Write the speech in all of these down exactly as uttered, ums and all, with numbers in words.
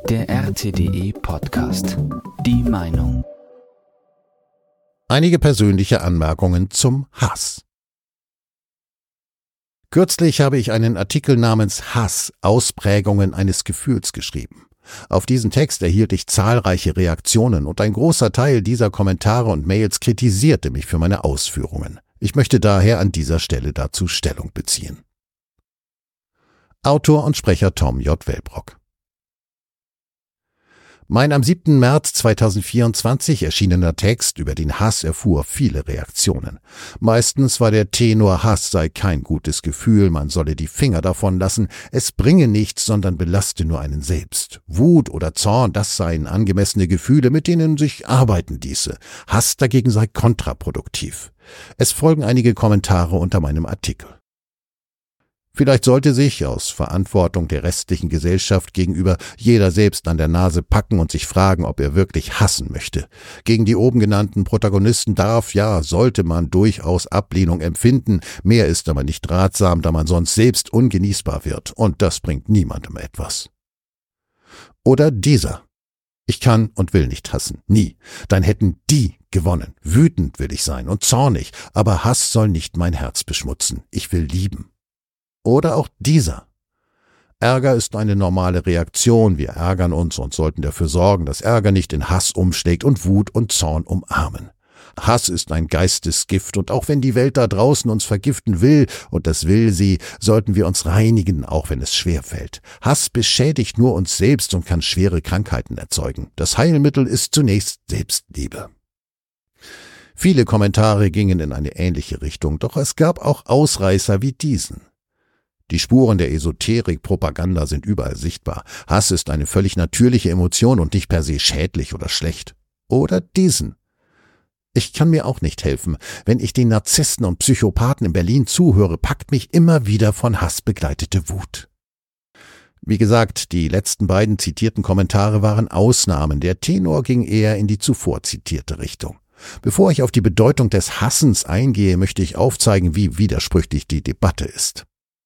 Der R T D E-Podcast. Die Meinung. Einige persönliche Anmerkungen zum Hass. Kürzlich habe ich einen Artikel namens Hass – Ausprägungen eines Gefühls geschrieben. Auf diesen Text erhielt ich zahlreiche Reaktionen und ein großer Teil dieser Kommentare und Mails kritisierte mich für meine Ausführungen. Ich möchte daher an dieser Stelle dazu Stellung beziehen. Autor und Sprecher Tom J. Wellbrock. Mein am siebten März zweitausendvierundzwanzig erschienener Text über den Hass erfuhr viele Reaktionen. Meistens war der Tenor: Hass sei kein gutes Gefühl, man solle die Finger davon lassen, es bringe nichts, sondern belaste nur einen selbst. Wut oder Zorn, das seien angemessene Gefühle, mit denen sich arbeiten ließe. Hass dagegen sei kontraproduktiv. Es folgen einige Kommentare unter meinem Artikel. Vielleicht sollte sich aus Verantwortung der restlichen Gesellschaft gegenüber jeder selbst an der Nase packen und sich fragen, ob er wirklich hassen möchte. Gegen die oben genannten Protagonisten darf, ja, sollte man durchaus Ablehnung empfinden. Mehr ist aber nicht ratsam, da man sonst selbst ungenießbar wird. Und das bringt niemandem etwas. Oder dieser. Ich kann und will nicht hassen. Nie. Dann hätten die gewonnen. Wütend will ich sein und zornig. Aber Hass soll nicht mein Herz beschmutzen. Ich will lieben. Oder auch dieser. Ärger ist eine normale Reaktion, wir ärgern uns und sollten dafür sorgen, dass Ärger nicht in Hass umschlägt und Wut und Zorn umarmen. Hass ist ein Geistesgift und auch wenn die Welt da draußen uns vergiften will, und das will sie, sollten wir uns reinigen, auch wenn es schwer fällt. Hass beschädigt nur uns selbst und kann schwere Krankheiten erzeugen. Das Heilmittel ist zunächst Selbstliebe. Viele Kommentare gingen in eine ähnliche Richtung, doch es gab auch Ausreißer wie diesen. Die Spuren der Esoterik-Propaganda sind überall sichtbar. Hass ist eine völlig natürliche Emotion und nicht per se schädlich oder schlecht. Oder diesen. Ich kann mir auch nicht helfen. Wenn ich den Narzissten und Psychopathen in Berlin zuhöre, packt mich immer wieder von Hass begleitete Wut. Wie gesagt, die letzten beiden zitierten Kommentare waren Ausnahmen. Der Tenor ging eher in die zuvor zitierte Richtung. Bevor ich auf die Bedeutung des Hassens eingehe, möchte ich aufzeigen, wie widersprüchlich die Debatte ist.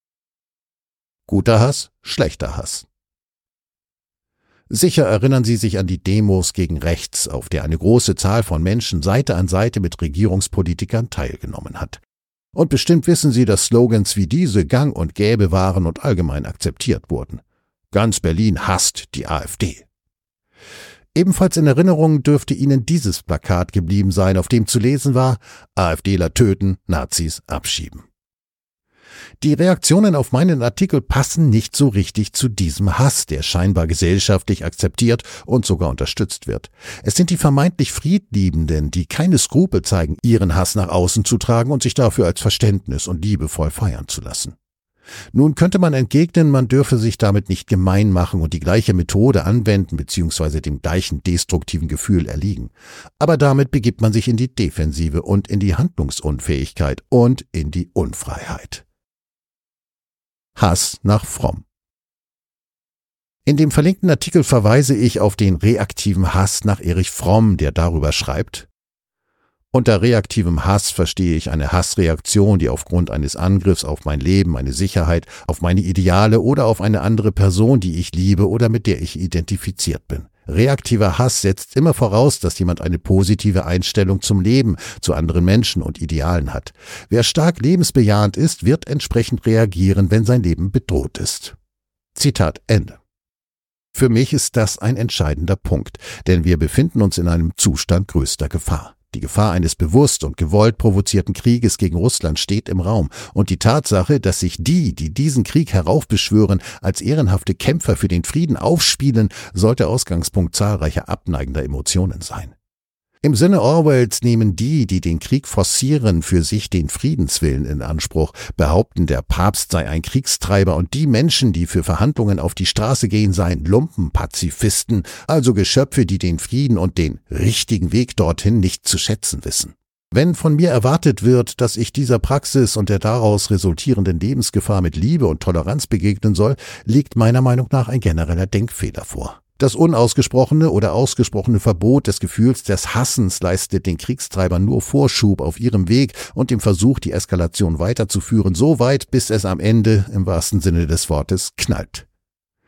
Guter Hass, schlechter Hass. Sicher erinnern Sie sich an die Demos gegen rechts, auf der eine große Zahl von Menschen Seite an Seite mit Regierungspolitikern teilgenommen hat. Und bestimmt wissen Sie, dass Slogans wie diese gang und gäbe waren und allgemein akzeptiert wurden. Ganz Berlin hasst die AfD. Ebenfalls in Erinnerung dürfte Ihnen dieses Plakat geblieben sein, auf dem zu lesen war: AfDler töten, Nazis abschieben. Die Reaktionen auf meinen Artikel passen nicht so richtig zu diesem Hass, der scheinbar gesellschaftlich akzeptiert und sogar unterstützt wird. Es sind die vermeintlich Friedliebenden, die keine Skrupel zeigen, ihren Hass nach außen zu tragen und sich dafür als Verständnis und liebevoll feiern zu lassen. Nun könnte man entgegnen, man dürfe sich damit nicht gemein machen und die gleiche Methode anwenden bzw. dem gleichen destruktiven Gefühl erliegen. Aber damit begibt man sich in die Defensive und in die Handlungsunfähigkeit und in die Unfreiheit. Hass nach Fromm. In dem verlinkten Artikel verweise ich auf den reaktiven Hass nach Erich Fromm, der darüber schreibt: Unter reaktivem Hass verstehe ich eine Hassreaktion, die aufgrund eines Angriffs auf mein Leben, meine Sicherheit, auf meine Ideale oder auf eine andere Person, die ich liebe oder mit der ich identifiziert bin. Reaktiver Hass setzt immer voraus, dass jemand eine positive Einstellung zum Leben, zu anderen Menschen und Idealen hat. Wer stark lebensbejahend ist, wird entsprechend reagieren, wenn sein Leben bedroht ist. Zitat Ende. Für mich ist das ein entscheidender Punkt, denn wir befinden uns in einem Zustand größter Gefahr. Die Gefahr eines bewusst und gewollt provozierten Krieges gegen Russland steht im Raum und die Tatsache, dass sich die, die diesen Krieg heraufbeschwören, als ehrenhafte Kämpfer für den Frieden aufspielen, sollte Ausgangspunkt zahlreicher abneigender Emotionen sein. Im Sinne Orwells nehmen die, die den Krieg forcieren, für sich den Friedenswillen in Anspruch, behaupten, der Papst sei ein Kriegstreiber und die Menschen, die für Verhandlungen auf die Straße gehen, seien Lumpenpazifisten, also Geschöpfe, die den Frieden und den richtigen Weg dorthin nicht zu schätzen wissen. Wenn von mir erwartet wird, dass ich dieser Praxis und der daraus resultierenden Lebensgefahr mit Liebe und Toleranz begegnen soll, liegt meiner Meinung nach ein genereller Denkfehler vor. Das unausgesprochene oder ausgesprochene Verbot des Gefühls des Hassens leistet den Kriegstreibern nur Vorschub auf ihrem Weg und dem Versuch, die Eskalation weiterzuführen, so weit, bis es am Ende, im wahrsten Sinne des Wortes, knallt.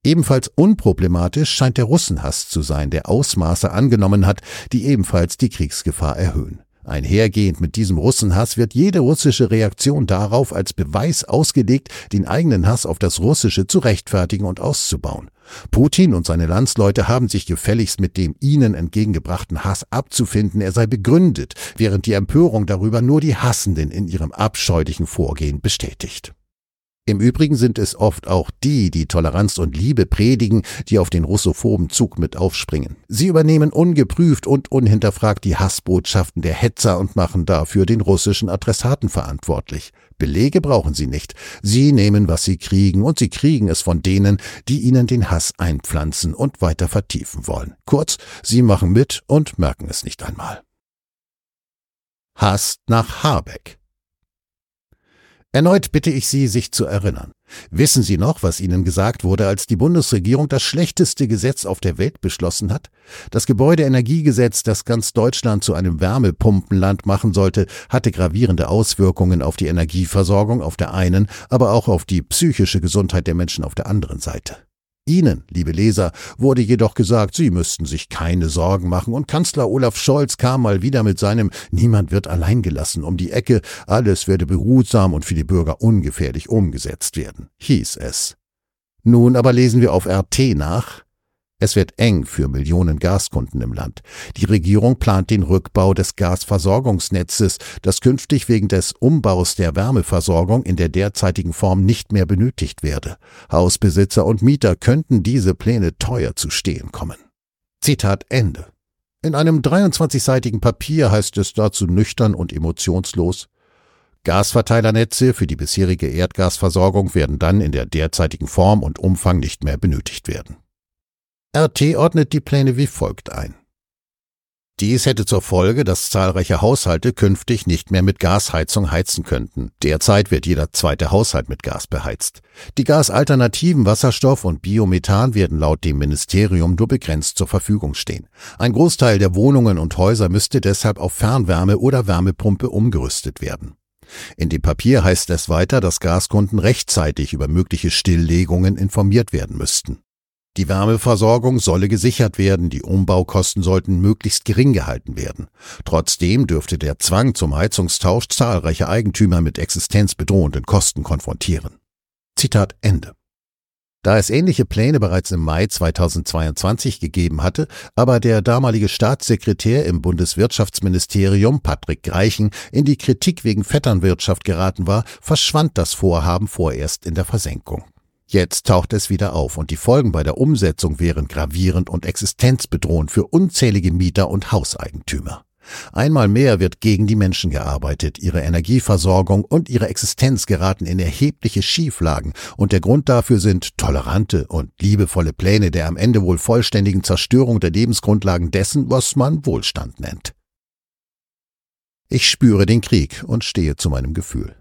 Ebenfalls unproblematisch scheint der Russenhass zu sein, der Ausmaße angenommen hat, die ebenfalls die Kriegsgefahr erhöhen. Einhergehend mit diesem Russenhass wird jede russische Reaktion darauf als Beweis ausgelegt, den eigenen Hass auf das Russische zu rechtfertigen und auszubauen. Putin und seine Landsleute haben sich gefälligst mit dem ihnen entgegengebrachten Hass abzufinden, er sei begründet, während die Empörung darüber nur die Hassenden in ihrem abscheulichen Vorgehen bestätigt. Im Übrigen sind es oft auch die, die Toleranz und Liebe predigen, die auf den russophoben Zug mit aufspringen. Sie übernehmen ungeprüft und unhinterfragt die Hassbotschaften der Hetzer und machen dafür den russischen Adressaten verantwortlich. Belege brauchen sie nicht. Sie nehmen, was sie kriegen, und sie kriegen es von denen, die ihnen den Hass einpflanzen und weiter vertiefen wollen. Kurz, sie machen mit und merken es nicht einmal. Hass nach Habeck. Erneut bitte ich Sie, sich zu erinnern. Wissen Sie noch, was Ihnen gesagt wurde, als die Bundesregierung das schlechteste Gesetz auf der Welt beschlossen hat? Das Gebäudeenergiegesetz, das ganz Deutschland zu einem Wärmepumpenland machen sollte, hatte gravierende Auswirkungen auf die Energieversorgung auf der einen, aber auch auf die psychische Gesundheit der Menschen auf der anderen Seite. Ihnen, liebe Leser, wurde jedoch gesagt, Sie müssten sich keine Sorgen machen, und Kanzler Olaf Scholz kam mal wieder mit seinem »Niemand wird allein gelassen« um die Ecke, alles werde behutsam und für die Bürger ungefährlich umgesetzt werden, hieß es. Nun aber lesen wir auf R T nach: Es wird eng für Millionen Gaskunden im Land. Die Regierung plant den Rückbau des Gasversorgungsnetzes, das künftig wegen des Umbaus der Wärmeversorgung in der derzeitigen Form nicht mehr benötigt werde. Hausbesitzer und Mieter könnten diese Pläne teuer zu stehen kommen. Zitat Ende. In einem dreiundzwanzigseitigen Papier heißt es dazu nüchtern und emotionslos: Gasverteilernetze für die bisherige Erdgasversorgung werden dann in der derzeitigen Form und Umfang nicht mehr benötigt werden. R T ordnet die Pläne wie folgt ein. Dies hätte zur Folge, dass zahlreiche Haushalte künftig nicht mehr mit Gasheizung heizen könnten. Derzeit wird jeder zweite Haushalt mit Gas beheizt. Die Gasalternativen Wasserstoff und Biomethan werden laut dem Ministerium nur begrenzt zur Verfügung stehen. Ein Großteil der Wohnungen und Häuser müsste deshalb auf Fernwärme oder Wärmepumpe umgerüstet werden. In dem Papier heißt es weiter, dass Gaskunden rechtzeitig über mögliche Stilllegungen informiert werden müssten. Die Wärmeversorgung solle gesichert werden, die Umbaukosten sollten möglichst gering gehalten werden. Trotzdem dürfte der Zwang zum Heizungstausch zahlreiche Eigentümer mit existenzbedrohenden Kosten konfrontieren. Zitat Ende. Da es ähnliche Pläne bereits im Mai zweitausendzweiundzwanzig gegeben hatte, aber der damalige Staatssekretär im Bundeswirtschaftsministerium, Patrick Greichen, in die Kritik wegen Vetternwirtschaft geraten war, verschwand das Vorhaben vorerst in der Versenkung. Jetzt taucht es wieder auf und die Folgen bei der Umsetzung wären gravierend und existenzbedrohend für unzählige Mieter und Hauseigentümer. Einmal mehr wird gegen die Menschen gearbeitet, ihre Energieversorgung und ihre Existenz geraten in erhebliche Schieflagen, und der Grund dafür sind tolerante und liebevolle Pläne der am Ende wohl vollständigen Zerstörung der Lebensgrundlagen dessen, was man Wohlstand nennt. Ich spüre den Krieg und stehe zu meinem Gefühl.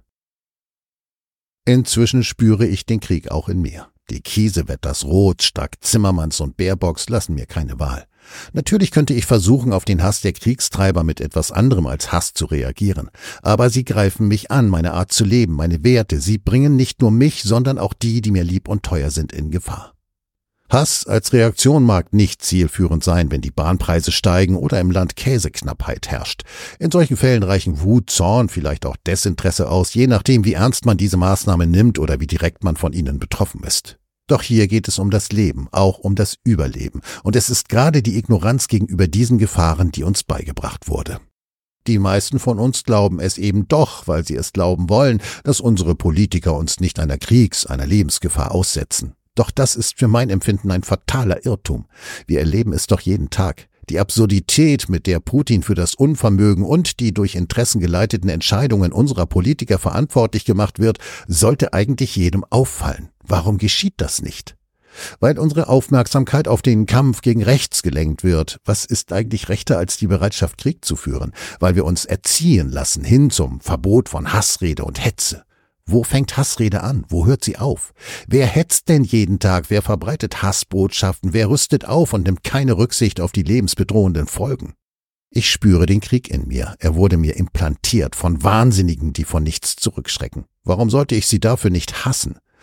Inzwischen spüre ich den Krieg auch in mir. Die Kiesewetters, Roth, Strack, Zimmermanns und Baerbocks lassen mir keine Wahl. Natürlich könnte ich versuchen, auf den Hass der Kriegstreiber mit etwas anderem als Hass zu reagieren. Aber sie greifen mich an, meine Art zu leben, meine Werte. Sie bringen nicht nur mich, sondern auch die, die mir lieb und teuer sind, in Gefahr. Hass als Reaktion mag nicht zielführend sein, wenn die Bahnpreise steigen oder im Land Käseknappheit herrscht. In solchen Fällen reichen Wut, Zorn, vielleicht auch Desinteresse aus, je nachdem, wie ernst man diese Maßnahme nimmt oder wie direkt man von ihnen betroffen ist. Doch hier geht es um das Leben, auch um das Überleben. Und es ist gerade die Ignoranz gegenüber diesen Gefahren, die uns beigebracht wurde. Die meisten von uns glauben es eben doch, weil sie es glauben wollen, dass unsere Politiker uns nicht einer Kriegs-, einer Lebensgefahr aussetzen. Doch das ist für mein Empfinden ein fataler Irrtum. Wir erleben es doch jeden Tag. Die Absurdität, mit der Putin für das Unvermögen und die durch Interessen geleiteten Entscheidungen unserer Politiker verantwortlich gemacht wird, sollte eigentlich jedem auffallen. Warum geschieht das nicht? Weil unsere Aufmerksamkeit auf den Kampf gegen rechts gelenkt wird. Was ist eigentlich rechter als die Bereitschaft, Krieg zu führen? Weil wir uns erziehen lassen hin zum Verbot von Hassrede und Hetze. Wo fängt Hassrede an? Wo hört sie auf? Wer hetzt denn jeden Tag? Wer verbreitet Hassbotschaften? Wer rüstet auf und nimmt keine Rücksicht auf die lebensbedrohenden Folgen? Ich spüre den Krieg in mir. Er wurde mir implantiert von Wahnsinnigen, die vor nichts zurückschrecken. Warum sollte ich sie dafür nicht hassen?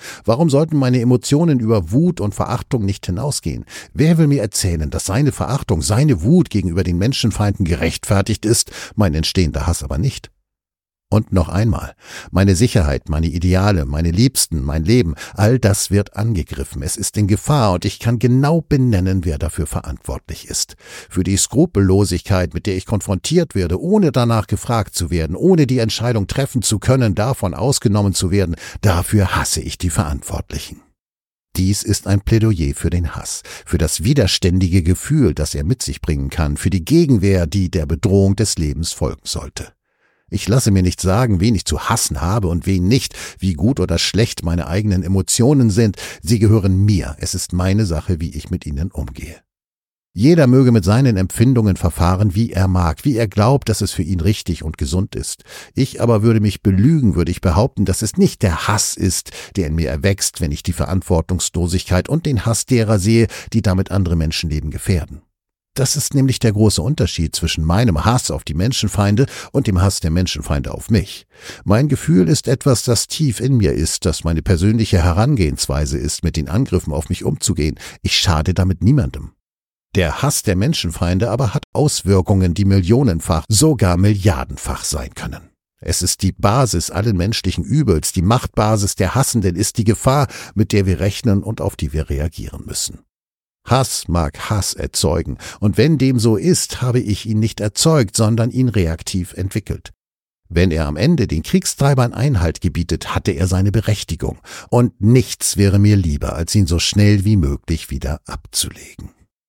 Warum sollten meine Emotionen über Wut und Verachtung nicht hinausgehen? Wer will mir erzählen, dass seine Verachtung, seine Wut gegenüber den Menschenfeinden gerechtfertigt ist, mein entstehender Hass aber nicht? Und noch einmal, meine Sicherheit, meine Ideale, meine Liebsten, mein Leben, all das wird angegriffen. Es ist in Gefahr und ich kann genau benennen, wer dafür verantwortlich ist. Für die Skrupellosigkeit, mit der ich konfrontiert werde, ohne danach gefragt zu werden, ohne die Entscheidung treffen zu können, davon ausgenommen zu werden, dafür hasse ich die Verantwortlichen. Dies ist ein Plädoyer für den Hass, für das widerständige Gefühl, das er mit sich bringen kann, für die Gegenwehr, die der Bedrohung des Lebens folgen sollte. Ich lasse mir nicht sagen, wen ich zu hassen habe und wen nicht, wie gut oder schlecht meine eigenen Emotionen sind. Sie gehören mir. Es ist meine Sache, wie ich mit ihnen umgehe. Jeder möge mit seinen Empfindungen verfahren, wie er mag, wie er glaubt, dass es für ihn richtig und gesund ist. Ich aber würde mich belügen, würde ich behaupten, dass es nicht der Hass ist, der in mir erwächst, wenn ich die Verantwortungslosigkeit und den Hass derer sehe, die damit andere Menschenleben gefährden. Das ist nämlich der große Unterschied zwischen meinem Hass auf die Menschenfeinde und dem Hass der Menschenfeinde auf mich. Mein Gefühl ist etwas, das tief in mir ist, das meine persönliche Herangehensweise ist, mit den Angriffen auf mich umzugehen. Ich schade damit niemandem. Der Hass der Menschenfeinde aber hat Auswirkungen, die millionenfach, sogar milliardenfach sein können. Es ist die Basis allen menschlichen Übels, die Machtbasis der Hassenden ist die Gefahr, mit der wir rechnen und auf die wir reagieren müssen. Hass mag Hass erzeugen, und wenn dem so ist, habe ich ihn nicht erzeugt, sondern ihn reaktiv entwickelt. Wenn er am Ende den Kriegstreibern Einhalt gebietet, hatte er seine Berechtigung, und nichts wäre mir lieber, als ihn so schnell wie möglich wieder abzulegen.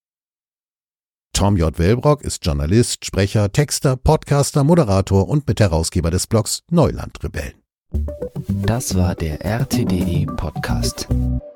Tom J. Wellbrock ist Journalist, Sprecher, Texter, Podcaster, Moderator und Mitherausgeber des Blogs Neulandrebellen. Das war der R T D E Podcast.